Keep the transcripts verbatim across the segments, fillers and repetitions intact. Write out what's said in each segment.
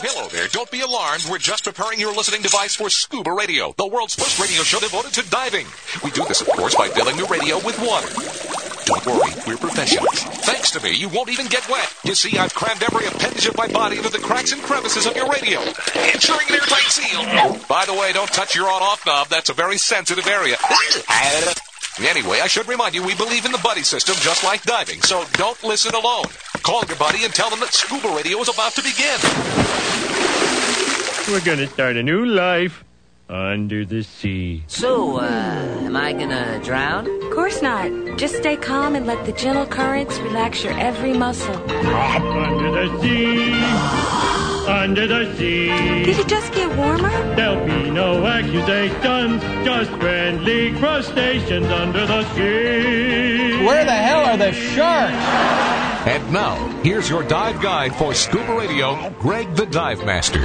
hello there. Don't be alarmed. We're just preparing your listening device for Scuba Radio, the world's first radio show devoted to diving. We do this, of course, by filling the radio with water. Don't worry, we're professionals. Thanks to me, you won't even get wet. You see, I've crammed every appendage of my body into the cracks and crevices of your radio, ensuring an airtight seal. By the way, don't touch your on-off knob. That's a very sensitive area. Anyway, I should remind you, we believe in the buddy system just like diving, so don't listen alone. Call your buddy and tell them that Scuba Radio is about to begin. We're gonna start a new life under the sea. So, uh, am I gonna drown? Of course not. Just stay calm and let the gentle currents relax your every muscle. Under the sea, under the sea. Did it just get warmer? There'll be no accusations, just friendly crustaceans under the sea. Where the hell are the sharks? And now, here's your dive guide for Scuba Radio, Greg the Dive Master.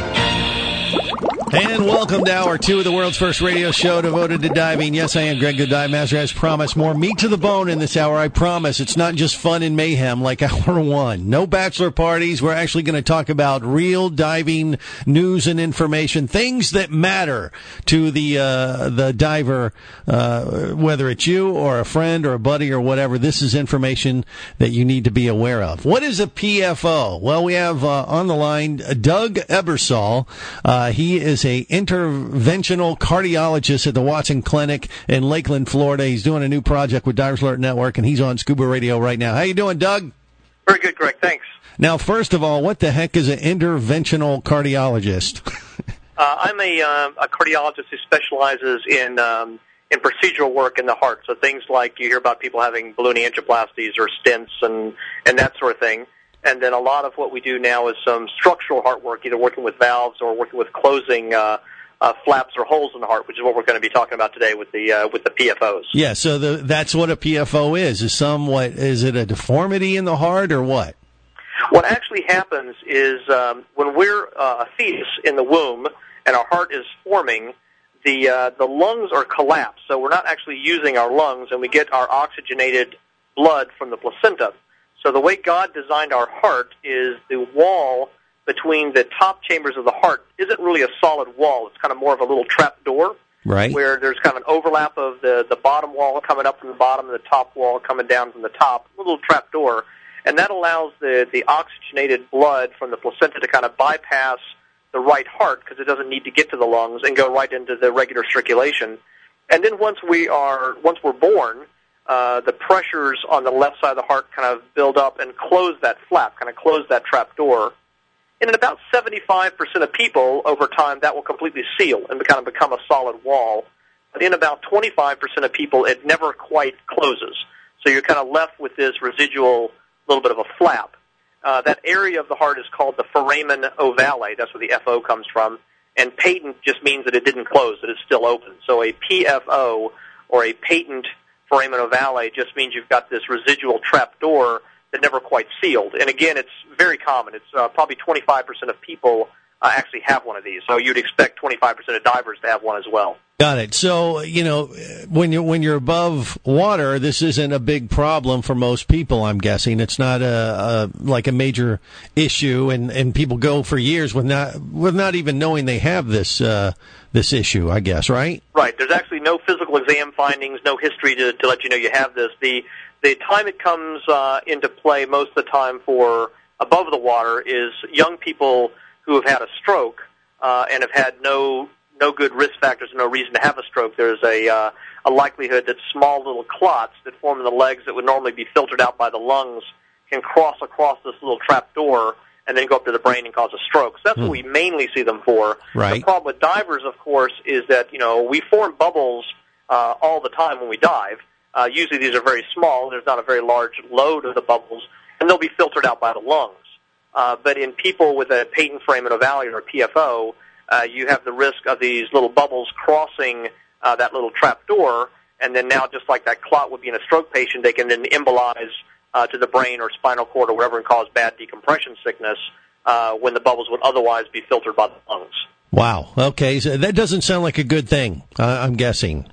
And welcome to hour two of the world's first radio show devoted to diving. Yes, I am Greg the Dive Master. As promised, more meat to the bone in this hour. I promise. It's not just fun and mayhem like hour one. No bachelor parties. We're actually going to talk about real diving news and information, things that matter to the uh, the diver, uh, whether it's you or a friend or a buddy or whatever. This is information that you need to be aware of. What is a P F O? Well, we have uh, on the line Doug Ebersol. Uh, he is a interventional cardiologist at the Watson Clinic in Lakeland, Florida. He's doing a new project with Divers Alert Network, and he's on Scuba Radio right now. How you doing, Doug? Very good, Greg. Thanks. Now, first of all, what the heck is an interventional cardiologist? uh, I'm a, uh, a cardiologist who specializes in um, in procedural work in the heart. So things like you hear about people having balloon angioplasties or stents and, and that sort of thing. And then a lot of what we do now is some structural heart work, either working with valves or working with closing uh, uh, flaps or holes in the heart, which is what we're going to be talking about today with the uh, with the P F Os. Yeah, so the, that's what a P F O is. Is some what is it a deformity in the heart or what? What actually happens is um, when we're uh, a fetus in the womb and our heart is forming, the uh, the lungs are collapsed. So we're not actually using our lungs, and we get our oxygenated blood from the placenta. So the way God designed our heart is the wall between the top chambers of the heart isn't really a solid wall. It's kind of more of a little trap door, right? Where there's kind of an overlap of the, the bottom wall coming up from the bottom and the top wall coming down from the top, a little trap door. And that allows the, the oxygenated blood from the placenta to kind of bypass the right heart because it doesn't need to get to the lungs and go right into the regular circulation. And then once we are, once we're born, Uh, the pressures on the left side of the heart kind of build up and close that flap, kind of close that trap door. And in about seventy-five percent of people, over time, that will completely seal and kind of become a solid wall. But in about twenty-five percent of people, it never quite closes. So you're kind of left with this residual little bit of a flap. Uh, that area of the heart is called the foramen ovale. That's where the F O comes from. And patent just means that it didn't close, that it's still open. So a P F O, or a patent foramen ovale, just means you've got this residual trap door that never quite sealed. And again, it's very common. It's uh, probably twenty-five percent of people uh, actually have one of these. So you'd expect twenty-five percent of divers to have one as well. Got it. So, you know, when you're, when you're above water, this isn't a big problem for most people, I'm guessing. It's not a, a like a major issue, and, and people go for years with not with not even knowing they have this uh, this issue, I guess, right? Right. There's actually no physical exam findings, no history to, to let you know you have this. The the time it comes uh, into play most of the time for above the water is young people who have had a stroke uh, and have had no no good risk factors and no reason to have a stroke. There's a uh, a likelihood that small little clots that form in the legs that would normally be filtered out by the lungs can cross across this little trap door and then go up to the brain and cause a stroke. So that's hmm. what we mainly see them for. Right. The problem with divers, of course, is that, you know, we form bubbles uh, all the time when we dive. Uh, usually these are very small. There's not a very large load of the bubbles, and they'll be filtered out by the lungs. Uh, but in people with a patent foramen ovale or a P F O, uh, you have the risk of these little bubbles crossing uh, that little trap door, and then now, just like that clot would be in a stroke patient, they can then embolize uh, to the brain or spinal cord or whatever and cause bad decompression sickness uh, when the bubbles would otherwise be filtered by the lungs. Wow. Okay, so that doesn't sound like a good thing, uh, I'm guessing.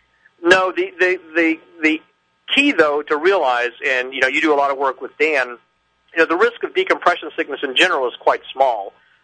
No, the, the, the, the key, though, to realize, and, you know, you do a lot of work with Dan, you know, the risk of decompression sickness in general is quite small.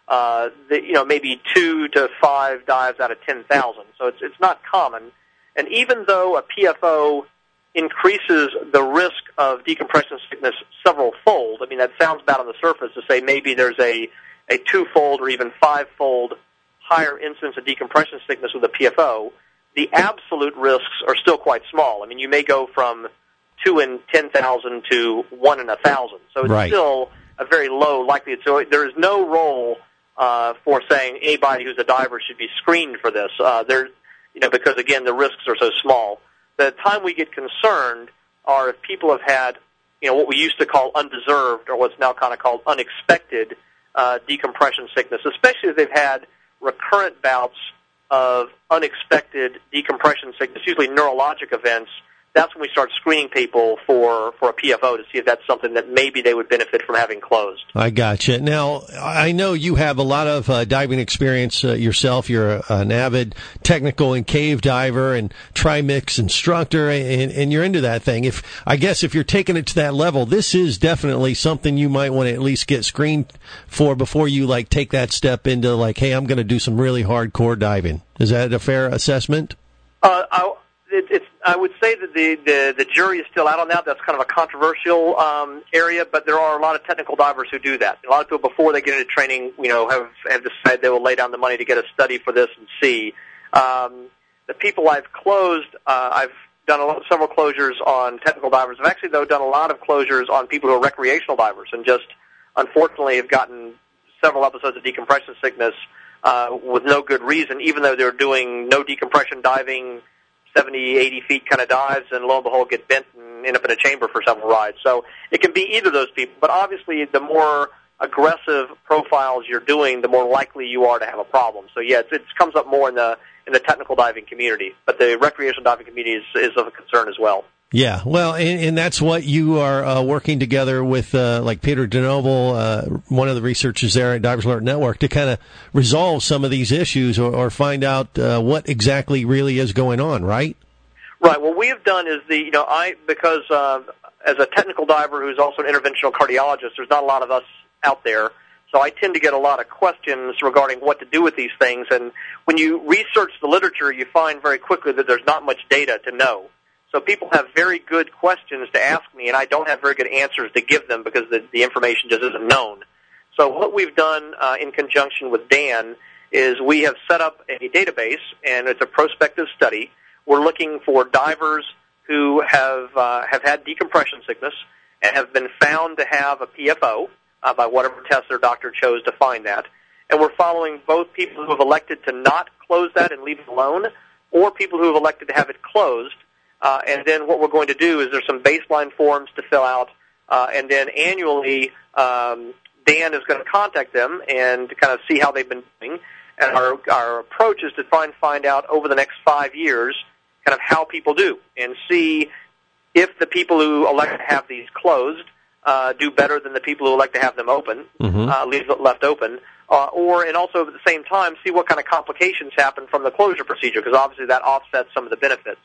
uh, the, you know, maybe two to five dives out of ten thousand. So it's it's not common. And even though a P F O increases the risk of decompression sickness several-fold, I mean, that sounds bad on the surface to say maybe there's a, a two-fold or even five-fold higher incidence of decompression sickness with a P F O, the absolute risks are still quite small. I mean, you may go from two in ten thousand to one in a thousand. So it's right. still a very low likelihood. So there is no role uh, for saying anybody who's a diver should be screened for this. Uh, there's, you know, because again, the risks are so small. The time we get concerned are if people have had, you know, what we used to call undeserved or what's now kind of called unexpected uh, decompression sickness, especially if they've had recurrent bouts of unexpected decompression sickness, usually neurologic events. That's when we start screening people for, for a P F O to see if that's something that maybe they would benefit from having closed. I gotcha. Now, I know you have a lot of uh, diving experience uh, yourself. You're a, an avid technical and cave diver and trimix instructor, and, and you're into that thing. If I guess if you're taking it to that level, this is definitely something you might want to at least get screened for before you like take that step into like, hey, I'm going to do some really hardcore diving. Is that a fair assessment? Uh, I, it, it's. I would say that the, the, the jury is still out on that. That's kind of a controversial um, area, but there are a lot of technical divers who do that. A lot of people, before they get into training, you know, have, have decided they will lay down the money to get a study for this and see. Um, the people I've closed, uh, I've done a lot, several closures on technical divers. I've actually, though, done a lot of closures on people who are recreational divers and just, unfortunately, have gotten several episodes of decompression sickness uh, with no good reason, even though they're doing no decompression diving, seventy, eighty feet kind of dives, and lo and behold get bent and end up in a chamber for several rides. So it can be either of those people, but obviously the more aggressive profiles you're doing, the more likely you are to have a problem. So yeah, it comes up more in the in the technical diving community, but the recreational diving community is, is of a concern as well. Yeah, well, and, and that's what you are uh, working together with, uh, like Peter DeNoble, uh, one of the researchers there at Divers Alert Network, to kind of resolve some of these issues or, or find out uh, what exactly really is going on, right? Right. What we have done is the, you know, I, because uh, as a technical diver who's also an interventional cardiologist, there's not a lot of us out there, so I tend to get a lot of questions regarding what to do with these things, and when you research the literature, you find very quickly that there's not much data to know. So people have very good questions to ask me, and I don't have very good answers to give them because the, the information just isn't known. So what we've done uh, in conjunction with Dan is we have set up a database, and it's a prospective study. We're looking for divers who have uh, have had decompression sickness and have been found to have a P F O uh, by whatever test their doctor chose to find that. And we're following both people who have elected to not close that and leave it alone, or people who have elected to have it closed. Uh, and then what we're going to do is there's some baseline forms to fill out, uh, and then annually um, Dan is going to contact them and to kind of see how they've been doing. And our, our approach is to try and find out over the next five years kind of how people do and see if the people who elect to have these closed uh, do better than the people who elect to have them open, mm-hmm. uh, leave it left open, uh, or and also at the same time see what kind of complications happen from the closure procedure, because obviously that offsets some of the benefits.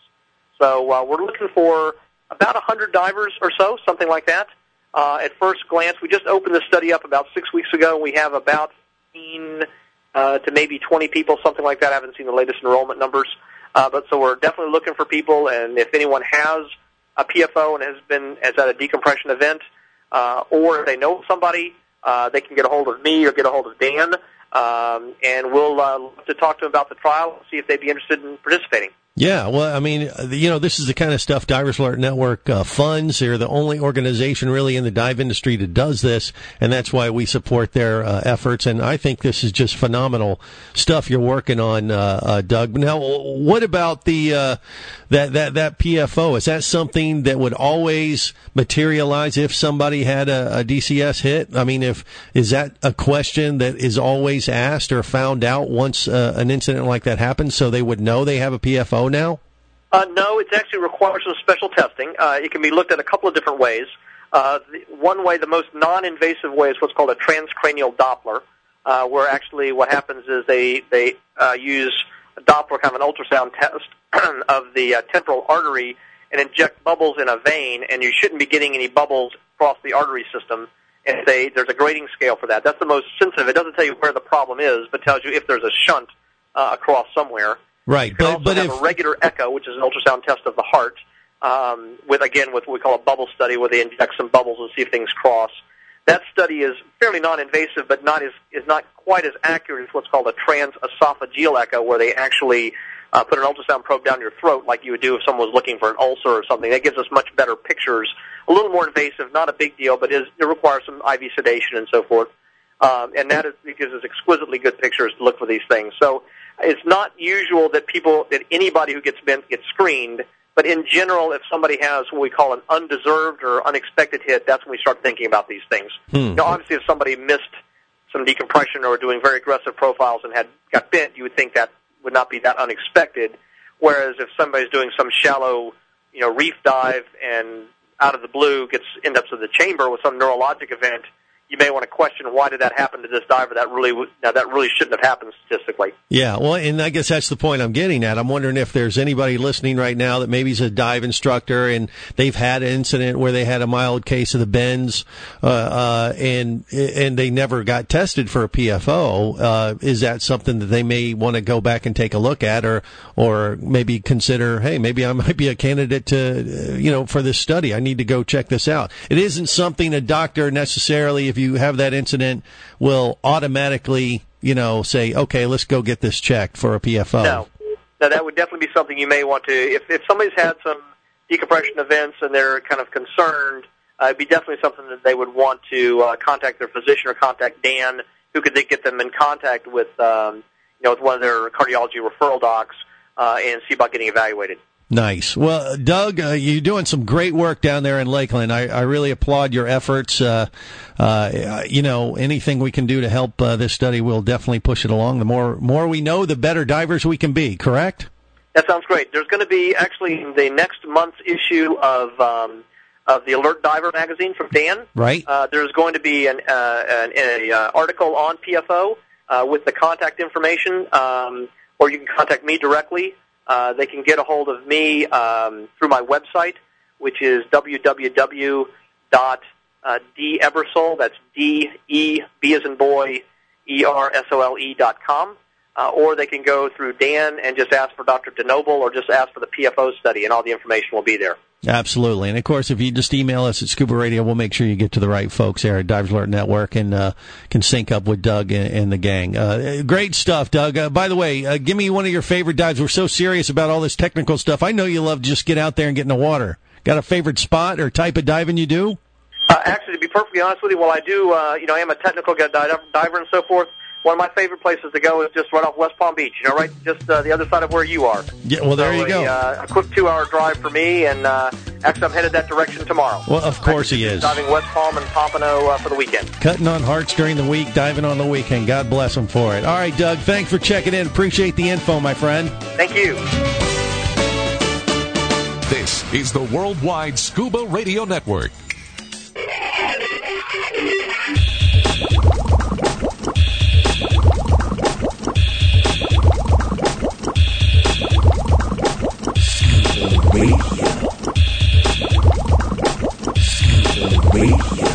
So uh, we're looking for about one hundred divers or so, something like that. Uh, at first glance, we just opened the study up about six weeks ago. We have about fifteen uh, to maybe twenty people, something like that. I haven't seen the latest enrollment numbers. Uh, but so we're definitely looking for people, and if anyone has a P F O and has been has at a decompression event, uh, or if they know somebody, uh, they can get a hold of me or get a hold of Dan, um, and we'll uh, look to talk to them about the trial and see if they'd be interested in participating. Yeah, well, I mean, you know, this is the kind of stuff Divers Alert Network uh, funds. They're the only organization really in the dive industry that does this, and that's why we support their uh, efforts. And I think this is just phenomenal stuff you're working on, uh, uh, Doug. Now, what about the uh, that that that P F O? Is that something that would always materialize if somebody had a, a D C S hit? I mean, if is that a question that is always asked or found out once uh, an incident like that happens, so they would know they have a P F O now? Uh, no, it actually requires some special testing. Uh, it can be looked at a couple of different ways. Uh, the, one way, the most non-invasive way, is what's called a transcranial Doppler, uh, where actually what happens is they they uh, use a Doppler, kind of an ultrasound test of the uh, temporal artery, and inject bubbles in a vein, and you shouldn't be getting any bubbles across the artery system. and they, there's a grading scale for that. That's the most sensitive. It doesn't tell you where the problem is, but tells you if there's a shunt uh, across somewhere. Right, you can but also but have if a regular echo, which is an ultrasound test of the heart, um, with again with what we call a bubble study, where they inject some bubbles and see if things cross. That study is fairly non-invasive, but not as, is not quite as accurate as what's called a transesophageal echo, where they actually uh, put an ultrasound probe down your throat like you would do if someone was looking for an ulcer or something. That gives us much better pictures. A little more invasive, not a big deal, but is, it requires some I V sedation and so forth. Um, and that is, it gives us exquisitely good pictures to look for these things. So it's not usual that people, that anybody who gets bent gets screened. But in general, if somebody has what we call an undeserved or unexpected hit, that's when we start thinking about these things. Hmm. Now, obviously, if somebody missed some decompression or doing very aggressive profiles and had got bent, you would think that would not be that unexpected. Whereas if somebody's doing some shallow, you know, reef dive and out of the blue gets end up in the chamber with some neurologic event, you may want to question why did that happen to this diver. That really, now that really shouldn't have happened statistically. Yeah, well, and I guess that's the point I'm getting at. I'm wondering if there's anybody listening right now that maybe is a dive instructor and they've had an incident where they had a mild case of the bends, uh, uh, and and they never got tested for a P F O. Uh, is that something that they may want to go back and take a look at, or or maybe consider, hey, maybe I might be a candidate to, uh, you know, for this study. I need to go check this out. It isn't something a doctor necessarily, if you have that incident, will automatically, you know, say, okay, let's go get this checked for a P F O. No. No, that would definitely be something you may want to, if, if somebody's had some decompression events and they're kind of concerned, uh, it'd be definitely something that they would want to uh, contact their physician or contact Dan, who could then get them in contact with, um, you know, with one of their cardiology referral docs uh, and see about getting evaluated. Nice. Well, Doug, uh, you're doing some great work down there in Lakeland. I, I really applaud your efforts. Uh, uh, you know, anything we can do to help uh, this study, we'll definitely push it along. The more more we know, the better divers we can be, correct? That sounds great. There's going to be, actually, in the next month's issue of um, of the Alert Diver magazine from Dan. Right. Uh, there's going to be an, uh, an a, uh, article on P F O uh, with the contact information, um, or you can contact me directly. Uh, they can get a hold of me um, through my website, which is w w w dot d ebersole, that's D E B as in boy, E R S O L E dot com, uh, or they can go through Dan and just ask for Doctor DeNoble, or just ask for the P F O study, and all the information will be there. Absolutely. And, of course, if you just email us at Scuba Radio, we'll make sure you get to the right folks there at Divers Alert Network and uh, can sync up with Doug and, and the gang. Uh, great stuff, Doug. Uh, by the way, uh, give me one of your favorite dives. We're so serious about all this technical stuff. I know you love to just get out there and get in the water. Got a favorite spot or type of diving you do? Uh, actually, to be perfectly honest with you, while I do, uh, you know, I am a technical diver and so forth, one of my favorite places to go is just right off West Palm Beach, you know, right just uh, the other side of where you are. Yeah, well, there so you go. A, uh, a quick two-hour drive for me, and uh, actually I'm headed that direction tomorrow. Well, of course he is. Diving West Palm and Pompano uh, for the weekend. Cutting on hearts during the week, diving on the weekend. God bless him for it. All right, Doug, thanks for checking in. Appreciate the info, my friend. Thank you. This is the Worldwide Scuba Radio Network. Radio. Scuba Radio.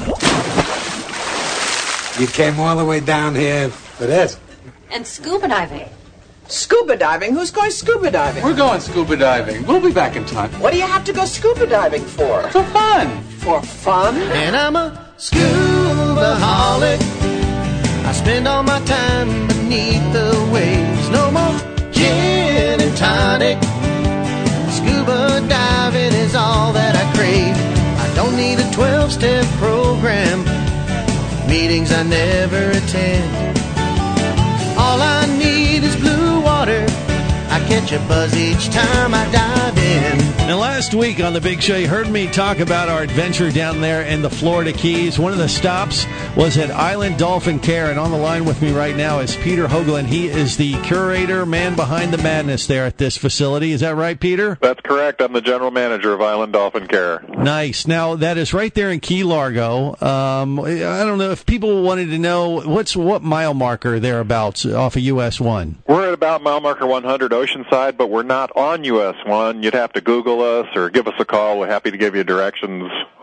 You came all the way down here for this? And scuba diving. Scuba diving? Who's going scuba diving? We're going scuba diving. We'll be back in time. What do you have to go scuba diving for? For fun. For fun? And I'm a scuba-holic. I spend all my time beneath the waves. No more gin and tonic. Scuba diving is all that I crave. I don't need a twelve-step program. Meetings I never attend. All I need is blue water. I catch a buzz each time I dive in. Now, last week on The Big Show, you heard me talk about our adventure down there in the Florida Keys. One of the stops was at Island Dolphin Care, and on the line with me right now is Peter Hoagland. He is the curator, man behind the madness there at this facility. Is that right, Peter? That's correct. I'm the general manager of Island Dolphin Care. Nice. Now, that is right there in Key Largo. Um, I don't know if people wanted to know, what's what mile marker thereabouts off of U S one? We're at about mile marker one hundred Oceanside, but we're not on U S one. You'd have to Google us or give us a call. We're happy to give you directions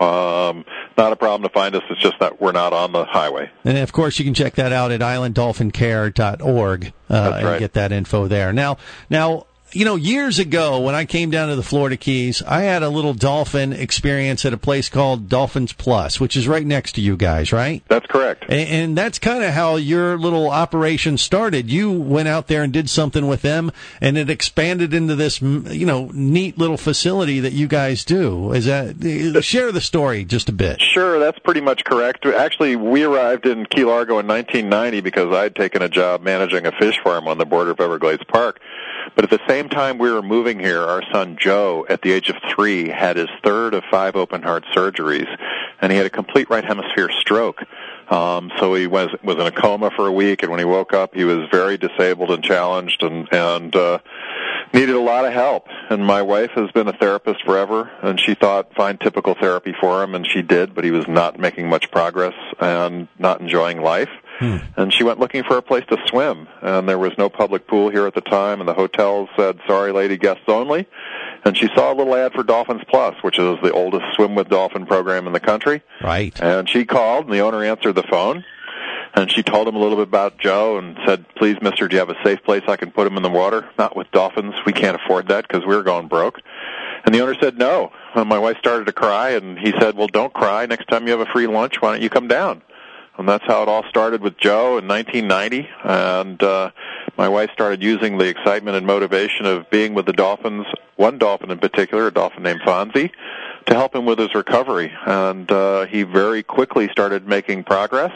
Um, not a problem to find us. It's just that we're not on the highway. And, of course, you can check that out at island dolphin care dot org uh, That's and right. get that info there. Now, now, you know, years ago when I came down to the Florida Keys, I had a little dolphin experience at a place called Dolphins Plus, which is right next to you guys, right? That's correct. And, and that's kind of how your little operation started. You went out there and did something with them, and it expanded into this, you know, neat little facility that you guys do. Is that share the story just a bit? Sure, that's pretty much correct. Actually, we arrived in Key Largo in nineteen ninety because I had taken a job managing a fish farm on the border of Everglades Park. But at the same time we were moving here, our son Joe, at the age of three, had his third of five open-heart surgeries, and he had a complete right hemisphere stroke. Um, so he was was in a coma for a week, and when he woke up, he was very disabled and challenged, and and uh, needed a lot of help. And my wife has been a therapist forever, and she thought find typical therapy for him, and she did, but he was not making much progress and not enjoying life. Hmm. And she went looking for a place to swim, and there was no public pool here at the time, and the hotel said, sorry, lady, guests only. And she saw a little ad for Dolphins Plus, which is the oldest swim with dolphin program in the country. Right. And she called, and the owner answered the phone, and she told him a little bit about Joe and said, please, mister, do you have a safe place I can put him in the water? Not with dolphins. We can't afford that because we were going broke. And the owner said no. And my wife started to cry, and he said, well, don't cry. Next time you have a free lunch, why don't you come down? And that's how it all started with Joe in nineteen ninety. And uh, my wife started using the excitement and motivation of being with the dolphins, one dolphin in particular, a dolphin named Fonzie, to help him with his recovery. And uh, he very quickly started making progress.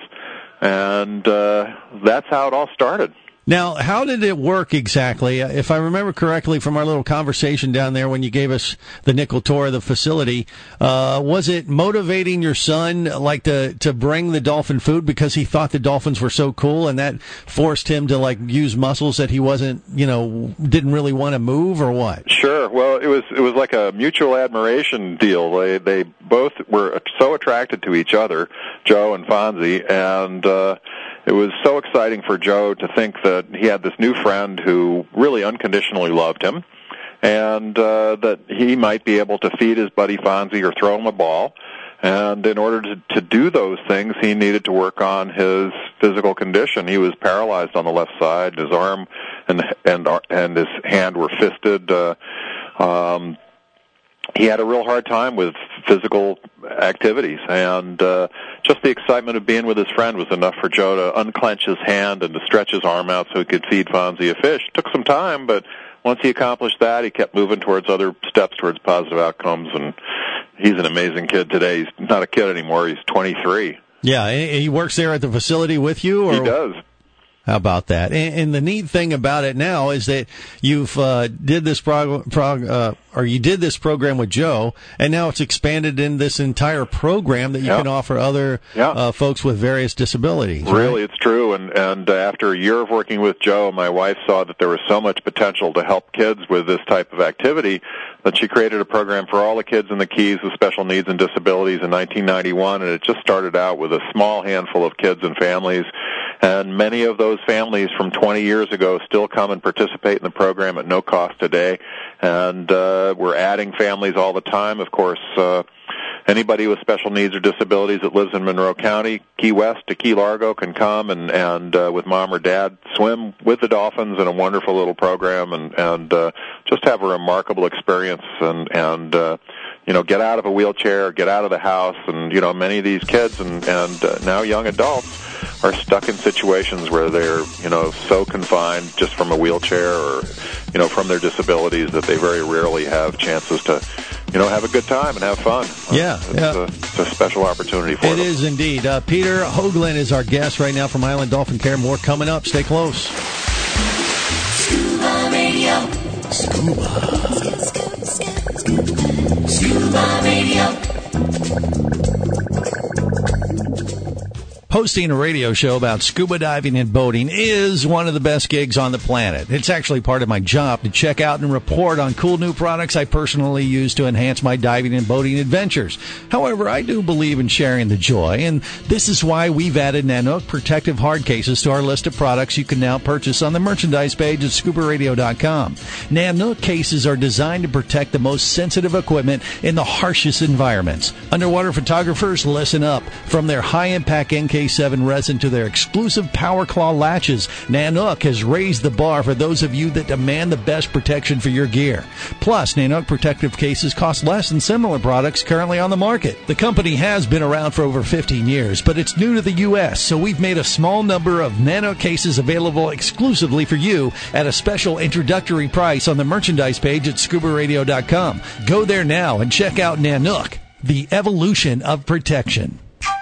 And uh, that's how it all started. Now, how did it work exactly? If I remember correctly from our little conversation down there when you gave us the nickel tour of the facility, uh, was it motivating your son like to, to bring the dolphin food because he thought the dolphins were so cool and that forced him to like use muscles that he wasn't, you know, didn't really want to move or what? Sure. Well, it was it was like a mutual admiration deal. They they both were so attracted to each other, Joe and Fonzie, and uh it was so exciting for Joe to think that he had this new friend who really unconditionally loved him, and uh, that he might be able to feed his buddy Fonzie or throw him a ball. And in order to, to do those things, he needed to work on his physical condition. He was paralyzed on the left side. His arm and and and his hand were fisted. Uh, um, he had a real hard time with physical activities, and uh, just the excitement of being with his friend was enough for Joe to unclench his hand and to stretch his arm out so he could feed Fonzie a fish. It took some time, but once he accomplished that, he kept moving towards other steps towards positive outcomes, and he's an amazing kid today. He's not a kid anymore. He's twenty-three. Yeah, he works there at the facility with you? Or? He does. How about that? And, and the neat thing about it now is that you've uh, did this prog, prog uh, or you did this program with Joe, and now it's expanded in this entire program that you yeah. can offer other yeah. uh, folks with various disabilities. Really, right? It's true. And and uh, after a year of working with Joe, my wife saw that there was so much potential to help kids with this type of activity that she created a program for all the kids in the Keys with special needs and disabilities in nineteen ninety-one, and it just started out with a small handful of kids and families. And many of those families from twenty years ago still come and participate in the program at no cost today. And uh, we're adding families all the time. Of course, uh, anybody with special needs or disabilities that lives in Monroe County, Key West to Key Largo can come and, and uh, with mom or dad swim with the dolphins in a wonderful little program and, and uh, just have a remarkable experience and, and uh, you know, get out of a wheelchair, get out of the house. And, you know, many of these kids and, and uh, now young adults are stuck in situations where they're, you know, so confined just from a wheelchair or, you know, from their disabilities that they very rarely have chances to, you know, have a good time and have fun. Yeah. It's, yeah. A, it's a special opportunity for it them. It is indeed. Uh, Peter Hoagland is our guest right now from Island Dolphin Care. More coming up. Stay close. Scuba Radio. Scuba. Scuba Radio. Hosting a radio show about scuba diving and boating is one of the best gigs on the planet. It's actually part of my job to check out and report on cool new products I personally use to enhance my diving and boating adventures. However, I do believe in sharing the joy, and this is why we've added Nanook protective hard cases to our list of products you can now purchase on the merchandise page at scuba radio dot com. Nanook cases are designed to protect the most sensitive equipment in the harshest environments. Underwater photographers, listen up. From their high-impact N K seven resin to their exclusive Power Claw latches, Nanook has raised the bar for those of you that demand the best protection for your gear. Plus, Nanook protective cases cost less than similar products currently on the market. The company has been around for over fifteen years, but it's new to the U S, so we've made a small number of Nanook cases available exclusively for you at a special introductory price on the merchandise page at scuba radio dot com. Go there now and check out Nanook, the evolution of protection.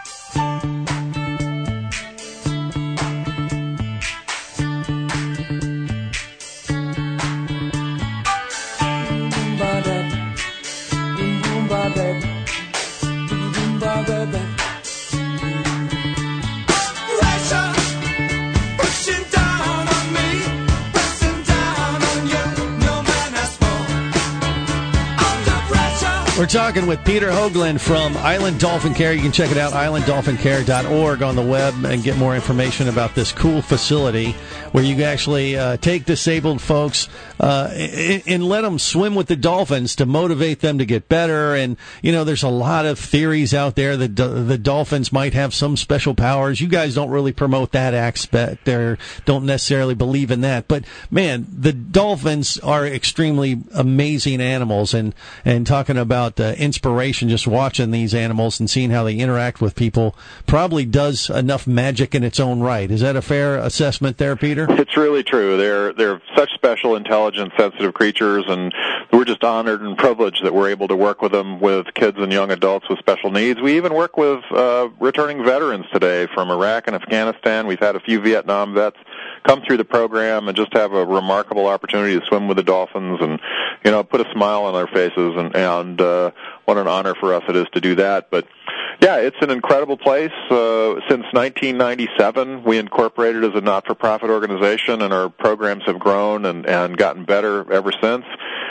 We're talking with Peter Hoagland from Island Dolphin Care. You can check it out, island dolphin care dot org on the web and get more information about this cool facility where you can actually uh, take disabled folks uh, and, and let them swim with the dolphins to motivate them to get better. And, you know, there's a lot of theories out there that do- the dolphins might have some special powers. You guys don't really promote that aspect or don't necessarily believe in that. But, man, the dolphins are extremely amazing animals. And, and talking about Uh, inspiration, just watching these animals and seeing how they interact with people probably does enough magic in its own right. Is that a fair assessment there, Peter? It's really true. They're they're such special, intelligent, sensitive creatures, and we're just honored and privileged that we're able to work with them, with kids and young adults with special needs. We even work with uh, returning veterans today from Iraq and Afghanistan. We've had a few Vietnam vets come through the program and just have a remarkable opportunity to swim with the dolphins and, you know, put a smile on their faces, and, and uh, what an honor for us it is to do that. But, yeah, it's an incredible place. Uh, since nineteen ninety-seven, we incorporated as a not-for-profit organization, and our programs have grown and, and gotten better ever since.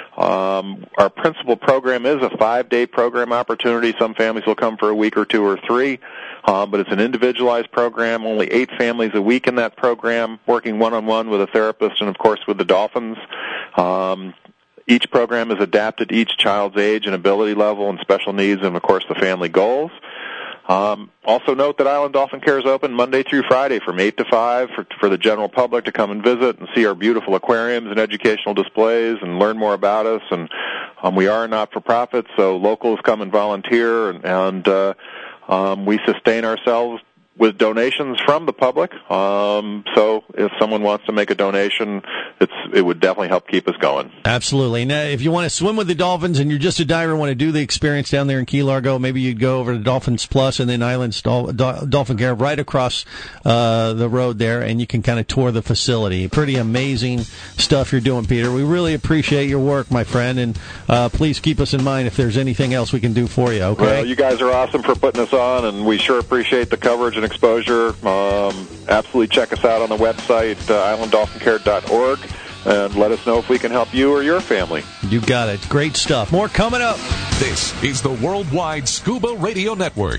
Um, our principal program is a five-day program opportunity. Some families will come for a week or two or three. Um, but it's an individualized program, only eight families a week in that program, working one-on-one with a therapist and, of course, with the dolphins. Um, each program is adapted to each child's age and ability level and special needs and, of course, the family goals. Um, also note that Island Dolphin Care is open Monday through Friday from eight to five for, for the general public to come and visit and see our beautiful aquariums and educational displays and learn more about us. And um, we are a not-for-profit, so locals come and volunteer, and, and uh, Um, we sustain ourselves with donations from the public. Um, so if someone wants to make a donation, it's, it would definitely help keep us going. Absolutely. Now, if you want to swim with the dolphins and you're just a diver and want to do the experience down there in Key Largo, maybe you'd go over to Dolphins Plus and then Islands Dol- Dol- Dolphin Care right across uh, the road there, and you can kind of tour the facility. Pretty amazing stuff you're doing, Peter. We really appreciate your work, my friend, and uh, please keep us in mind if there's anything else we can do for you, okay? Well, you guys are awesome for putting us on, and we sure appreciate the coverage and exposure. Um, absolutely check us out on the website, uh, island dolphin care dot org, and let us know if we can help you or your family. You got it. Great stuff. More coming up. This is the Worldwide Scuba Radio Network.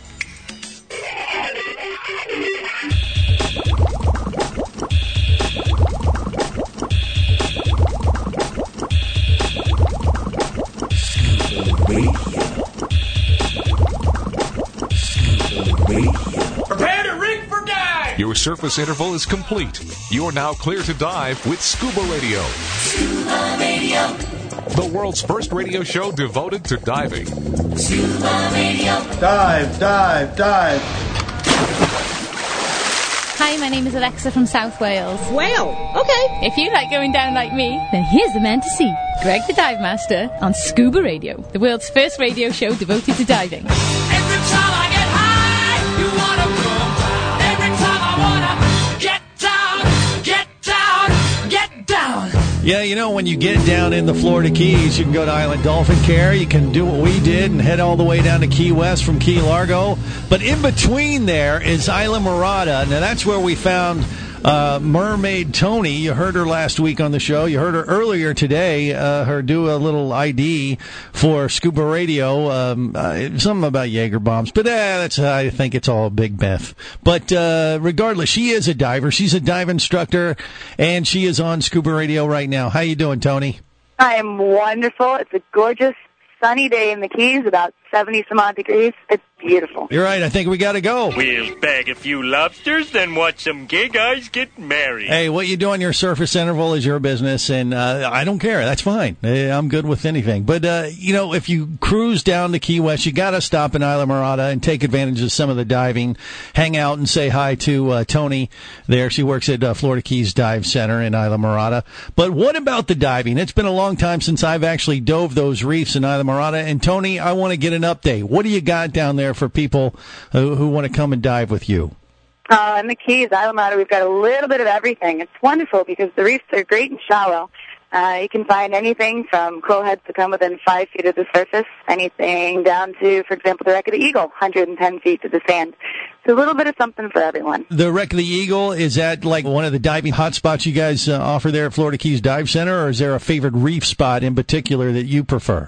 Prepare to rig for dive! Your surface interval is complete. You're now clear to dive with Scuba Radio. Scuba Radio. The world's first radio show devoted to diving. Scuba Radio. Dive, dive, dive. Hi, my name is Alexa from South Wales. Well, okay. If you like going down like me, then here's the man to see. Greg the Dive Master on Scuba Radio, the world's first radio show devoted to diving. Every time I get high, you wanna go. Every time I wanna get down, get down, get down. Yeah, you know, when you get down in the Florida Keys, you can go to Island Dolphin Care. You can do what we did and head all the way down to Key West from Key Largo. But in between there is Isla Mirada. Now, that's where we found uh, Mermaid Tony. You heard her last week on the show. You heard her earlier today, uh, her do a little I D for Scuba Radio. Um, uh, something about Jaeger bombs. But uh, that's, uh, I think it's all a big myth. But uh, regardless, she is a diver. She's a dive instructor, and she is on Scuba Radio right now. How you doing, Tony? I am wonderful. It's a gorgeous, sunny day in the Keys, about seventy some odd degrees. It's beautiful. You're right. I think we got to go. We'll bag a few lobsters, then watch some gay guys get married. Hey, what you do on your surface interval is your business, and uh, I don't care. That's fine. I'm good with anything. But, uh, you know, if you cruise down to Key West, you got to stop in Isla Mirada and take advantage of some of the diving. Hang out and say hi to uh, Tony there. She works at uh, Florida Keys Dive Center in Isla Mirada. But what about the diving? It's been a long time since I've actually dove those reefs in Isla Mirada. And, Tony, I want to get an update. What do you got down there for people who, who want to come and dive with you? Uh, in the Keys, Isla Mirada, we've got a little bit of everything. It's wonderful because the reefs are great and shallow. Uh, you can find anything from crowheads to come within five feet of the surface, anything down to, for example, the Wreck of the Eagle, one hundred ten feet to the sand. So a little bit of something for everyone. The Wreck of the Eagle, is that like one of the diving hotspots you guys uh, offer there at Florida Keys Dive Center, or is there a favorite reef spot in particular that you prefer?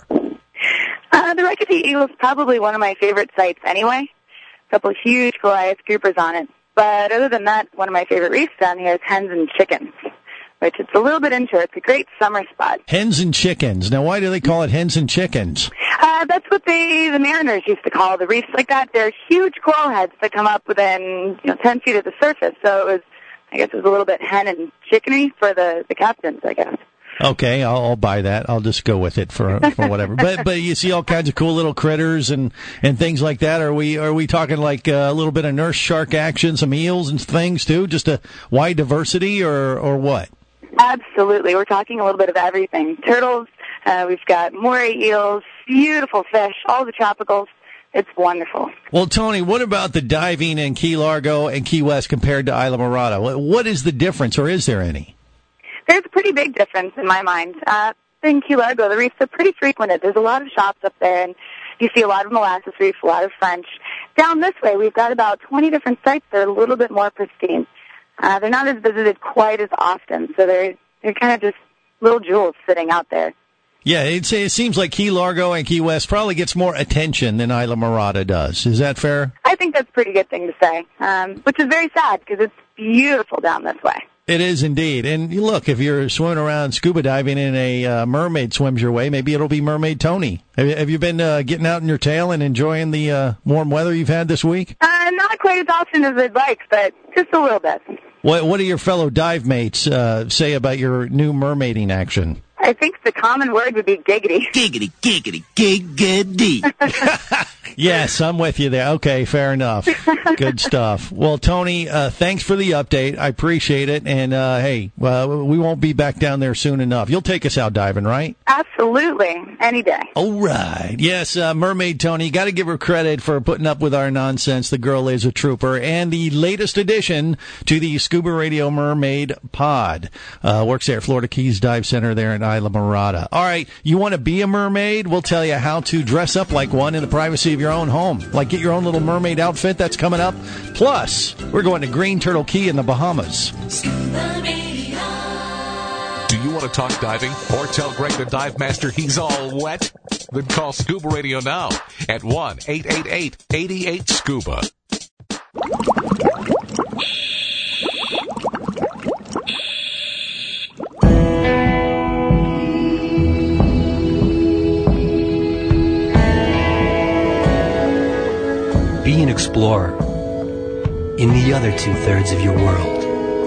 Uh, the Wreck of the Eagle is probably one of my favorite sites anyway. A couple of huge Goliath groupers on it. But other than that, one of my favorite reefs down here is Hens and Chickens, which it's a little bit inshore. It's a great summer spot. Hens and Chickens. Now, why do they call it Hens and Chickens? Uh, that's what they, the mariners used to call the reefs like that. They're huge coral heads that come up within, you know, ten feet of the surface. So it was, I guess it was a little bit hen and chickenery for the, the captains, I guess. Okay, I'll, I'll buy that. I'll just go with it for for whatever. But but you see all kinds of cool little critters and, and things like that. Are we are we talking like a little bit of nurse shark action, some eels and things too? Just a wide diversity, or or what? Absolutely, we're talking a little bit of everything. Turtles. Uh, we've got moray eels, beautiful fish, all the tropicals. It's wonderful. Well, Tony, what about the diving in Key Largo and Key West compared to Isla Mirada? What, what is the difference, or is there any? There's a pretty big difference in my mind. Uh, in Key Largo, the reefs are pretty frequented. There's a lot of shops up there, and you see a lot of molasses reef, a lot of French. Down this way, we've got about twenty different sites that are a little bit more pristine. Uh, they're not as visited quite as often, so they're they're kind of just little jewels sitting out there. Yeah, it, it seems like Key Largo and Key West probably gets more attention than Isla Mirada does. Is that fair? I think that's a pretty good thing to say, um, which is very sad because it's beautiful down this way. It is indeed. And look, if you're swimming around scuba diving and a uh, mermaid swims your way, maybe it'll be Mermaid Tony. Have, have you been uh, getting out in your tail and enjoying the uh, warm weather you've had this week? Uh, not quite as often as I'd like, but just a little bit. What, what do your fellow dive mates uh, say about your new mermaiding action? I think the common word would be giggity. Giggity, giggity, giggity. Yes, I'm with you there. Okay, fair enough. Good stuff. Well, Tony, uh, thanks for the update. I appreciate it. And, uh, hey, uh, we won't be back down there soon enough. You'll take us out diving, right? Absolutely. Any day. All right. Yes, uh, Mermaid Tony. Got to give her credit for putting up with our nonsense. The girl is a trooper. And the latest addition to the Scuba Radio Mermaid Pod. Uh, works there at Florida Keys Dive Center there in Isla Mirada. All right. You want to be a mermaid? We'll tell you how to dress up like one in the privacy of your own home. Like get your own little mermaid outfit. That's coming up. Plus, we're going to Green Turtle Key in the Bahamas. Do you want to talk diving or tell Greg the Dive Master he's all wet? Then call Scuba Radio now at one eight eight eight, eight eight, SCUBA. Be an explorer in the other two-thirds of your world.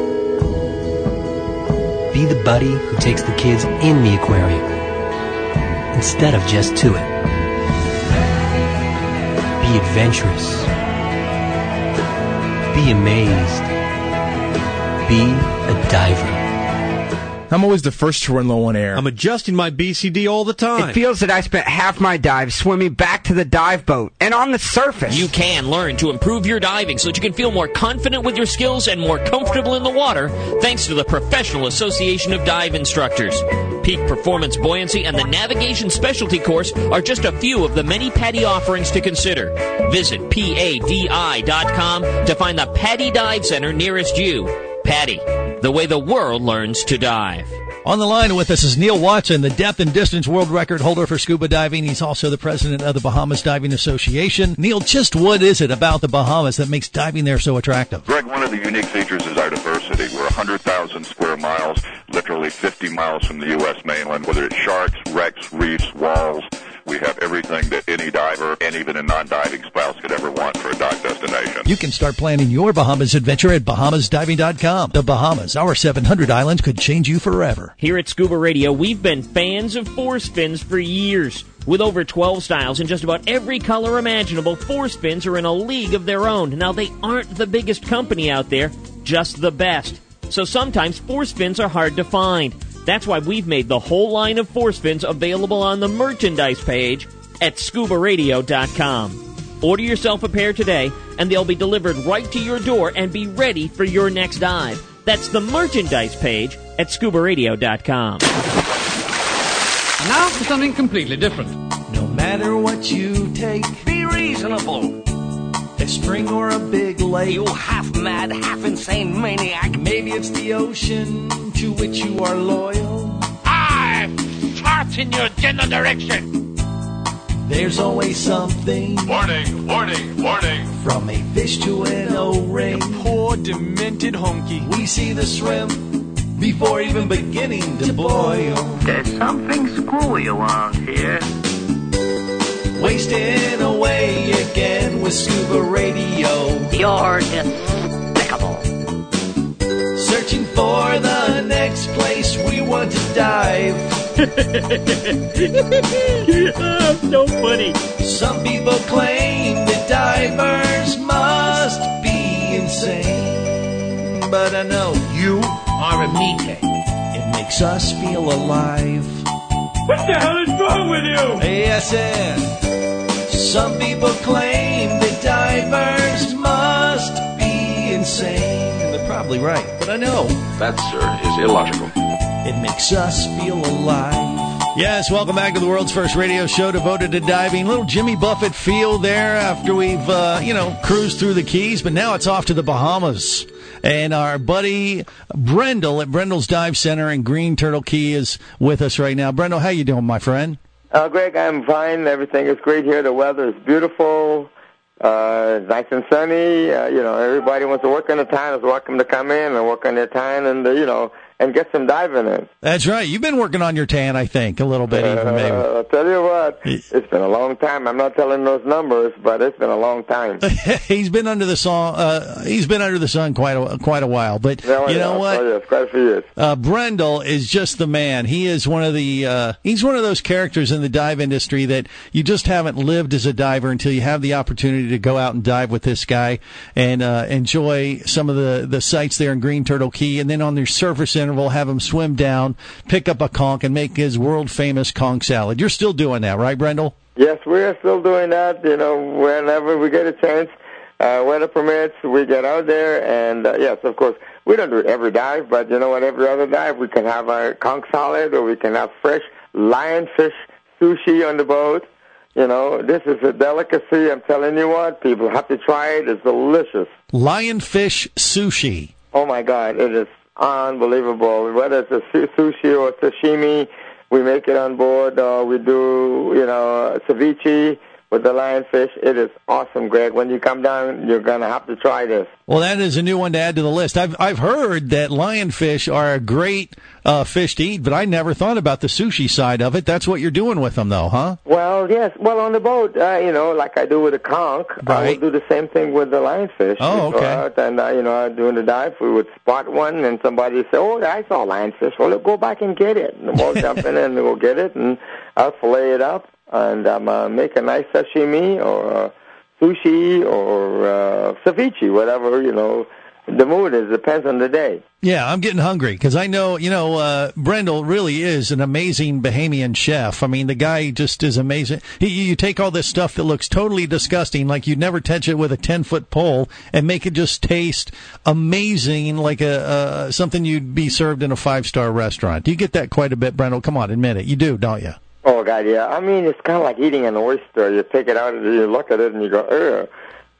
Be the buddy who takes the kids in the aquarium instead of just to it. Be adventurous. Be amazed. Be a diver. I'm always the first to run low on air. I'm adjusting my B C D all the time. It feels that I spent half my dive swimming back to the dive boat and on the surface. You can learn to improve your diving so that you can feel more confident with your skills and more comfortable in the water thanks to the Professional Association of Dive Instructors. Peak Performance Buoyancy and the Navigation Specialty Course are just a few of the many PADI offerings to consider. Visit P A D I dot com to find the PADI Dive Center nearest you. PADI, the way the world learns to dive. On the line with us is Neil Watson, the depth and distance world record holder for scuba diving. He's also the president of the Bahamas Diving Association. Neil, just what is it about the Bahamas that makes diving there so attractive? Greg, one of the unique features is our diversity. We're one hundred thousand square miles, literally fifty miles from the U S mainland, whether it's sharks, wrecks, reefs, walls. We have everything that any diver and even a non-diving spouse could ever want for a dive destination. You can start planning your Bahamas adventure at Bahamas Diving dot com. The Bahamas, our seven hundred islands, could change you forever. Here at Scuba Radio, we've been fans of force fins for years. With over twelve styles and just about every color imaginable, force fins are in a league of their own. Now, they aren't the biggest company out there, just the best. So sometimes force fins are hard to find. That's why we've made the whole line of force fins available on the merchandise page at Scuba Radio dot com. Order yourself a pair today, and they'll be delivered right to your door and be ready for your next dive. That's the merchandise page at Scuba Radio dot com. Now for something completely different. No matter what you take, be reasonable. A spring or a big lake, You half mad, half insane maniac. maybe it's the ocean to which you are loyal. I fart in your general direction. There's always something. Warning, warning, warning. From a fish to an O-ring. Poor, demented honky. We see the shrimp before even beginning to boil. There's something screwy around here. Wasting away again with Scuba Radio. You're despicable. Searching for the next place we want to dive. Oh, so funny. Some people claim that divers must be insane. But I know You are a meathead. it makes us feel alive. What the hell is wrong with you? A S N. Some people claim that divers must be insane. And they're probably right, but I know That, sir, is illogical. it makes us feel alive. Yes, welcome back to the world's first radio show devoted to diving. Little Jimmy Buffett feel there after we've, uh, you know, cruised through the Keys, but now it's off to the Bahamas. And our buddy Brendel at Brendel's Dive Center in Green Turtle Key is with us right now. Brendel, how you doing, my friend? Uh, Greg, I'm fine. Everything is great here. The weather is beautiful. Uh, nice and sunny. Uh, you know, everybody wants to work on the time is welcome to come in and work on their time and, uh, you know, and get some diving in. That's right. You've been working on your tan, I think, a little bit even, maybe. Uh, I'll tell you what, it's been a long time. I'm not telling those numbers, but it's been a long time. he's been under the sun. Uh, he's been under the sun quite a quite a while. But Yeah, you yeah, know what? Oh, yes, quite a few years. Uh, Brendel is just the man. He is one of the, uh, he's one of those characters in the dive industry that you just haven't lived as a diver until you have the opportunity to go out and dive with this guy and, uh, enjoy some of the, the sights there in Green Turtle Key. And then on their surface interval, have him swim down, pick up a conch and make his world famous conch salad. You're still doing that, right, Brendel? Yes, we are still doing that. You know, whenever we get a chance, uh, weather permits, we get out there. And, uh, yes, of course, we don't do it every dive, but you know what, every other dive, we can have a conch salad or we can have fresh lionfish sushi on the boat. You know, this is a delicacy. I'm telling you what, people have to try it. It's delicious. Lionfish sushi. Oh, my God, it is unbelievable. Whether it's a su- sushi or sashimi, we make it on board. Uh, we do, you know, ceviche with the lionfish. It is awesome, Greg. When you come down, you're going to have to try this. Well, that is a new one to add to the list. I've I've heard that lionfish are a great uh, fish to eat, but I never thought about the sushi side of it. That's what you're doing with them, though, huh? Well, yes. Well, on the boat, uh, you know, like I do with the conch, I will do the same thing with the lionfish. Oh, We go okay. out and, uh, you know, doing the dive, we would spot one, and somebody say, oh, I saw lionfish. Well, let's go back and get it. And we'll jump in and we'll get it, and I'll fillet it up and um, uh, make a nice sashimi or uh, sushi or uh, ceviche, whatever, you know, the mood is. Depends on the day. Yeah, I'm getting hungry because I know, you know, uh, Brendel really is an amazing Bahamian chef. I mean, the guy just is amazing. He, you take all this stuff that looks totally disgusting, like you'd never touch it with a ten-foot pole, and make it just taste amazing, like a uh, something you'd be served in a five-star restaurant. Do you get that quite a bit, Brendel? Come on, admit it. You do, don't you? Oh, God, yeah. I mean, it's kind of like eating an oyster. You take it out, and you look at it, and you go, ugh.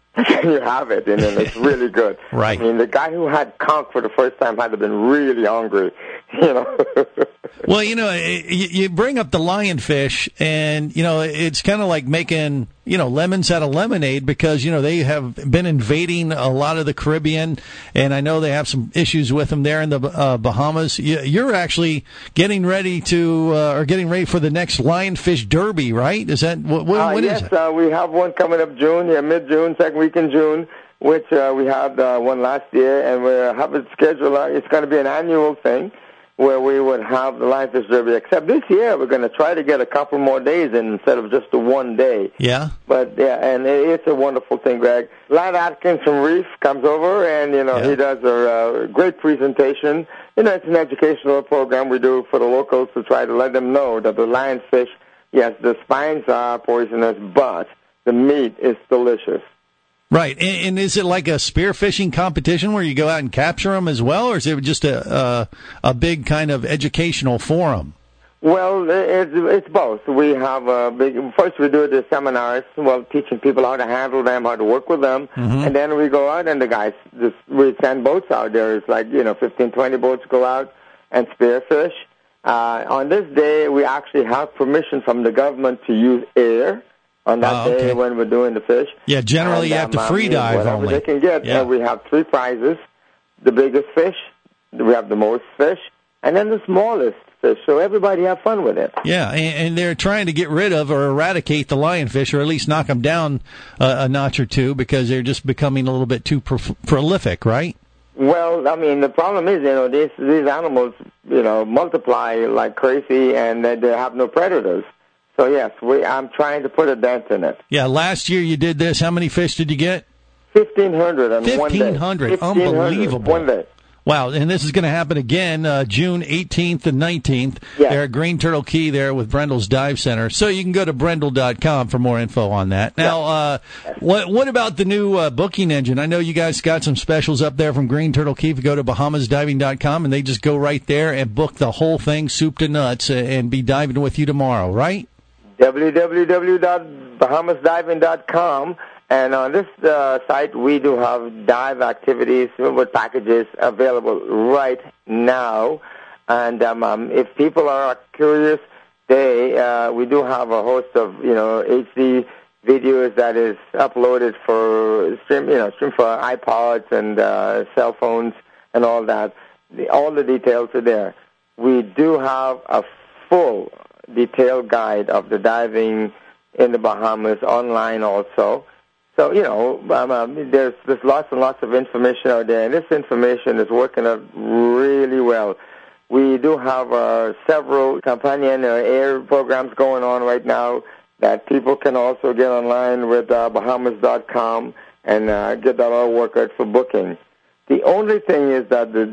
You have it, and then it's really good. Right. I mean, the guy who had conch for the first time had to have been really hungry, you know. Well, you know, you bring up the lionfish, and, you know, it's kind of like making, you know, lemons out of lemonade because, you know, they have been invading a lot of the Caribbean, and I know they have some issues with them there in the uh, Bahamas. You're actually getting ready to, uh, or getting ready for the next Lionfish Derby, right? Is that, what, what, uh, what yes, is it? Yes, uh, we have one coming up June, yeah, mid-June, second week in June, which uh, we had uh, one last year, and we have it scheduled. Uh, it's going to be an annual thing where we would have the Lionfish Derby, except this year we're going to try to get a couple more days in instead of just the one day. Yeah? But, yeah, and it's a wonderful thing, Greg. Lad Atkins from Reef comes over, and, you know, yeah. he does a uh, great presentation. You know, it's an educational program we do for the locals to try to let them know that the lionfish, yes, the spines are poisonous, but the meat is delicious. Right, and, and is it like a spearfishing competition where you go out and capture them as well, or is it just a a, a big kind of educational forum? Well, it's, it's both. We have a big. First, we do the seminars, well, teaching people how to handle them, how to work with them, mm-hmm. and then we go out and the guys just we send boats out there. It's like you know, fifteen, twenty boats go out and spearfish. Uh, on this day, we actually have permission from the government to use air. On that oh, okay. day when we're doing the fish. Yeah, generally and, you have um, to free dive whatever only. They can get. Yeah. And we have three prizes: the biggest fish, we have the most fish, and then the smallest fish. So everybody have fun with it. Yeah, and, and they're trying to get rid of or eradicate the lionfish, or at least knock them down uh, a notch or two because they're just becoming a little bit too pro- prolific, right? Well, I mean, the problem is, you know, these these animals, you know, multiply like crazy, and they, they have no predators. So, yes, we, I'm trying to put a dent in it. Yeah, last year you did this. How many fish did you get? fifteen hundred in one day. fifteen hundred. Unbelievable. One day. Wow, and this is going to happen again uh, June eighteenth and nineteenth. Yes. There at Green Turtle Key there with Brendel's Dive Center. So you can go to Brendel dot com for more info on that. Now, uh, what what about the new uh, booking engine? I know you guys got some specials up there from Green Turtle Key. If you go to Bahamas Diving dot com, and they just go right there and book the whole thing, soup to nuts, and be diving with you tomorrow, right? w w w dot bahamas diving dot com, and on this uh, site we do have dive activities with packages available right now. And um, um, if people are curious, they uh, we do have a host of you know H D videos that is uploaded for stream, you know, stream for iPods and uh, cell phones and all that. The, all the details are there. We do have a full detailed guide of the diving in the Bahamas online also. So, you know, um, um, there's there's lots and lots of information out there, and this information is working out really well. We do have uh, several companion uh, air programs going on right now that people can also get online with uh, Bahamas dot com and uh, get that all worked out for booking. The only thing is that the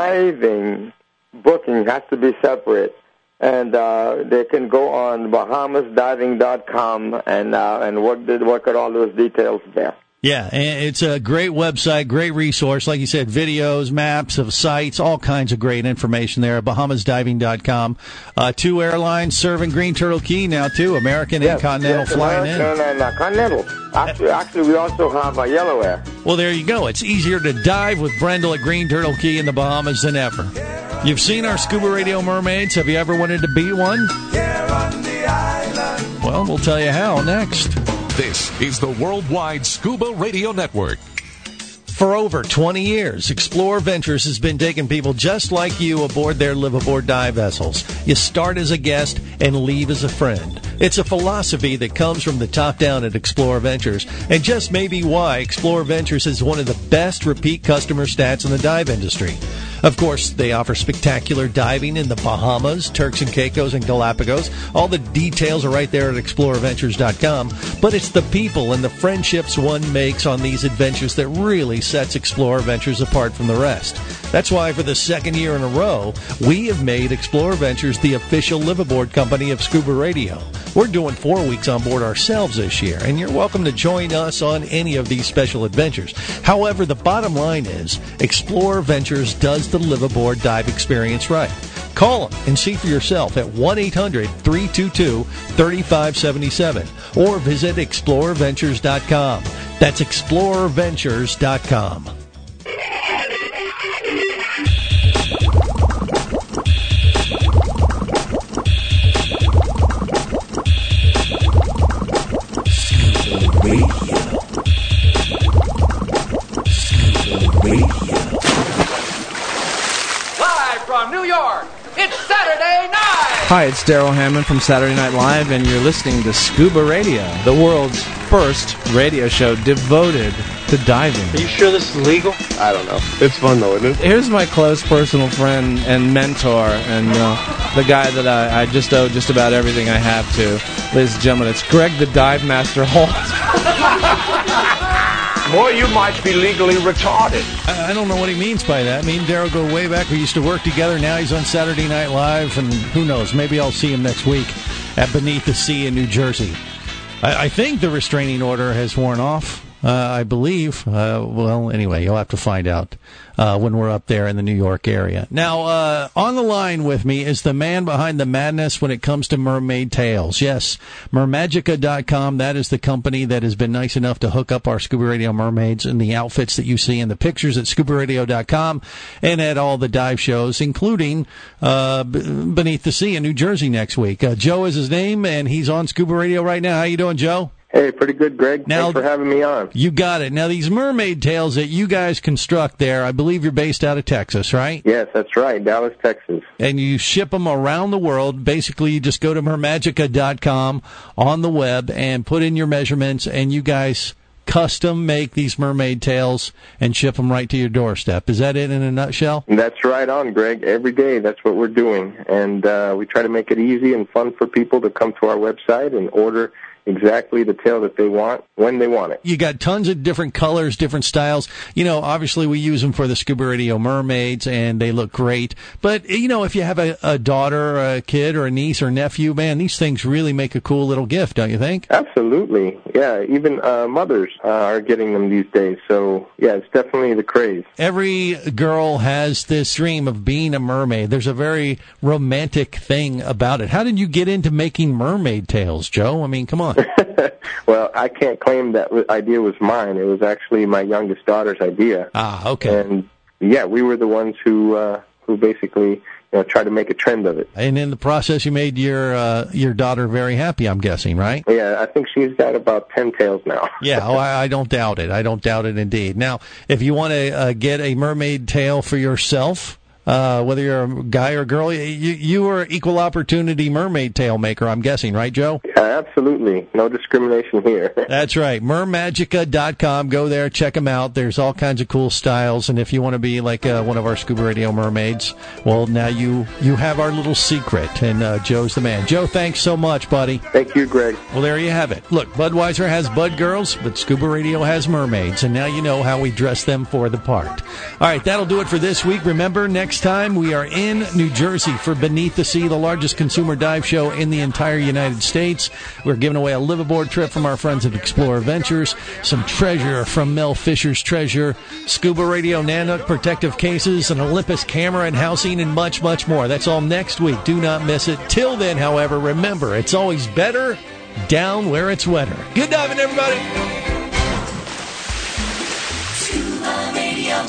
diving booking has to be separate. And uh, they can go on Bahamas diving dot com and uh, and work work out all those details there. Yeah, and it's a great website, great resource. Like you said, videos, maps of sites, all kinds of great information there at Bahamas diving dot com. Uh, two airlines serving Green Turtle Key now, too, American yes, and Continental yes, flying American in. and uh, Continental. Actually, actually, we also have a Yellow Air. Well, there you go. It's easier to dive with Brendel at Green Turtle Key in the Bahamas than ever. You've seen our Scuba Radio mermaids. Have you ever wanted to be one? Well, we'll tell you how next. This is the Worldwide Scuba Radio Network. For over twenty years, Explore Ventures has been taking people just like you aboard their live-aboard dive vessels. You start as a guest and leave as a friend. It's a philosophy that comes from the top down at Explorer Ventures, and just maybe why Explorer Ventures is one of the best repeat customer stats in the dive industry. Of course, they offer spectacular diving in the Bahamas, Turks and Caicos, and Galapagos. All the details are right there at explorer ventures dot com. But it's the people and the friendships one makes on these adventures that really sets Explorer Ventures apart from the rest. That's why for the second year in a row, we have made Explorer Ventures the official liveaboard company of Scuba Radio. We're doing four weeks on board ourselves this year, and you're welcome to join us on any of these special adventures. However, the bottom line is Explorer Ventures does the liveaboard dive experience right. Call them and see for yourself at one eight hundred three two two three five seven seven or visit explorer ventures dot com. That's explorer ventures dot com. Live from New York, it's Saturday night! Hi, it's Daryl Hammond from Saturday Night Live, and you're listening to Scuba Radio, the world's first radio show devoted to diving. Are you sure this is legal? I don't know. It's fun, though, isn't it? Here's my close personal friend and mentor, and uh, the guy that I, I just owe just about everything I have to. Ladies and gentlemen, it's Greg the Dive Master Holt. Boy, you might be legally retarded. I, I don't know what he means by that. Me and Daryl go way back. We used to work together. Now he's on Saturday Night Live, and who knows, maybe I'll see him next week at Beneath the Sea in New Jersey. I, I think the restraining order has worn off, uh, I believe. Uh, well, anyway, you'll have to find out uh, when we're up there in the New York area. Now, uh, on the line with me is the man behind the madness when it comes to mermaid tails. Yes, mermagica dot com. That is the company that has been nice enough to hook up our Scuba Radio mermaids in the outfits that you see in the pictures at scuba radio dot com and at all the dive shows, including uh, B- Beneath the Sea in New Jersey next week. Uh, Joe is his name, and he's on Scuba Radio right now. How you doing, Joe? Hey, pretty good, Greg. Now, Thanks for having me on. You got it. Now, these mermaid tails that you guys construct there, I believe you're based out of Texas, right? Yes, that's right, Dallas, Texas. And you ship them around the world. Basically, you just go to mermagica dot com on the web and put in your measurements, and you guys custom make these mermaid tails and ship them right to your doorstep. Is that it in a nutshell? That's right on, Greg. Every day, that's what we're doing. And uh, we try to make it easy and fun for people to come to our website and order exactly the tail that they want when they want it. You got tons of different colors, different styles. You know, obviously we use them for the Scuba Radio mermaids, and they look great. But, you know, if you have a, a daughter, or a kid, or a niece or nephew, man, these things really make a cool little gift, don't you think? Absolutely. Yeah, even uh, mothers uh, are getting them these days. So, yeah, it's definitely the craze. Every girl has this dream of being a mermaid. There's a very romantic thing about it. How did you get into making mermaid tails, Joe? I mean, come on. Well, I can't claim that idea was mine. It was actually my youngest daughter's idea. Ah, okay. And, yeah, we were the ones who uh, who basically, you know, tried to make a trend of it. And in the process, you made your uh, your daughter very happy, I'm guessing, right? Yeah, I think she's got about ten tails now. Yeah, oh, I, I don't doubt it. I don't doubt it indeed. Now, if you want to uh, get a mermaid tail for yourself, Uh, whether you're a guy or girl, you you are an equal opportunity mermaid tail maker, I'm guessing, right, Joe? Yeah, absolutely. No discrimination here. That's right. mermagica dot com. Go there, check them out. There's all kinds of cool styles, and if you want to be like uh, one of our Scuba Radio mermaids, well, now you, you have our little secret, and uh, Joe's the man. Joe, thanks so much, buddy. Thank you, Greg. Well, there you have it. Look, Budweiser has Bud Girls, but Scuba Radio has mermaids, and now you know how we dress them for the part. All right, that'll do it for this week. Remember, next time we are in New Jersey for Beneath the Sea, the largest consumer dive show in the entire United States. We're giving away a liveaboard trip from our friends at Explorer Ventures, some treasure from Mel Fisher's Treasure, Scuba Radio Nanook protective cases, an Olympus camera and housing, and much, much more. That's all next week. Do not miss it. Till then, however, remember, it's always better down where it's wetter. Good diving, everybody. Scuba Radio.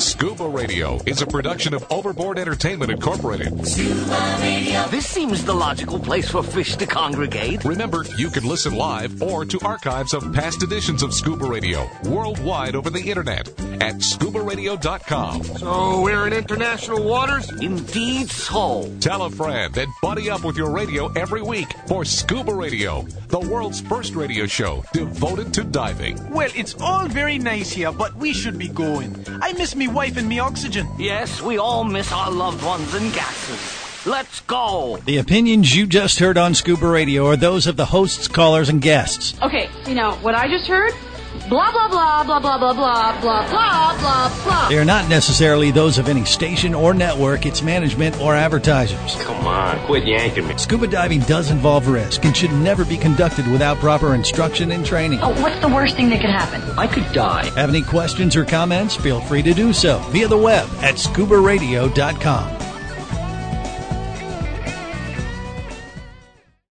Scuba Radio is a production of Overboard Entertainment Incorporated. Scuba Radio. This seems the logical place for fish to congregate. Remember, you can listen live or to archives of past editions of Scuba Radio worldwide over the internet at scuba radio dot com. So we're in international waters? Indeed so. Tell a friend and buddy up with your radio every week for Scuba Radio, the world's first radio show devoted to diving. Well, it's all very nice here, but we should be going. I miss me wife and me oxygen. Yes, we all miss our loved ones and gases. Let's go. The opinions you just heard on Scuba Radio are those of the hosts, callers, and guests. Okay, you know, what I just heard? Blah, blah, blah, blah, blah, blah, blah, blah, blah, blah, blah. They are not necessarily those of any station or network, its management, or advertisers. Come on, quit yanking me. Scuba diving does involve risk and should never be conducted without proper instruction and training. Oh, what's the worst thing that could happen? I could die. Have any questions or comments? Feel free to do so via the web at scuba radio dot com.